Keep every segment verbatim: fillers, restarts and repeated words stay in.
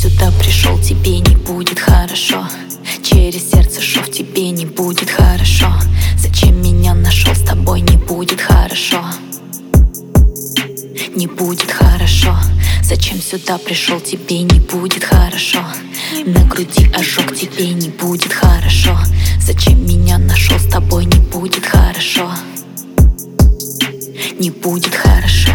сюда пришел, тебе не будет хорошо. Через сердце шов, тебе не будет хорошо. Зачем меня нашел, с тобой не будет хорошо. Не будет хорошо. Зачем сюда пришел, тебе не будет хорошо. На груди ожог, тебе не будет хорошо. Зачем меня нашел, с тобой не будет хорошо. Не будет хорошо.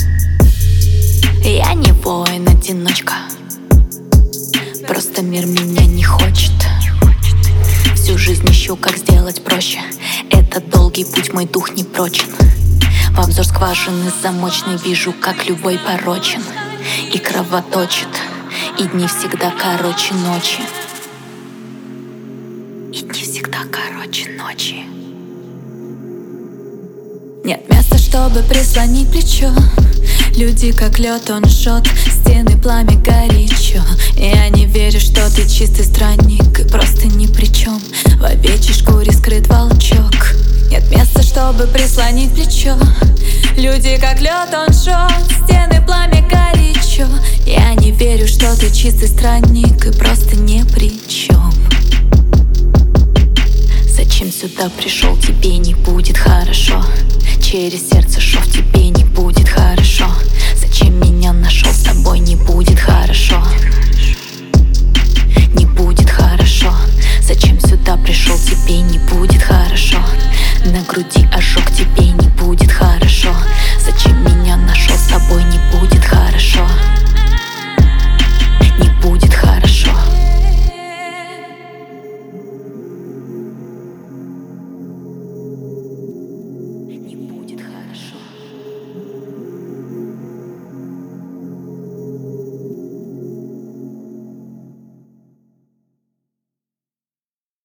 Я не воин-одиночка, просто мир меня не хочет. Всю жизнь ищу, как сделать проще. Это долгий путь, мой дух не прочен. В обзор скважины замочной вижу, как любой порочен и кровоточит. И дни всегда короче ночи. И дни всегда короче ночи. Нет места, чтобы прислонить плечо. Люди как лед, он жжет, стены пламя горячо. Я не верю, что ты чистый странник и просто ни при чем. В овечьей шкуре скрыт волчок. Нет места, чтобы прислонить плечо. Люди как лед, он жжет, стены пламя горячо. Я не верю, что ты чистый странник и просто ни при чем. Зачем сюда пришел, тебе не будет хорошо. Через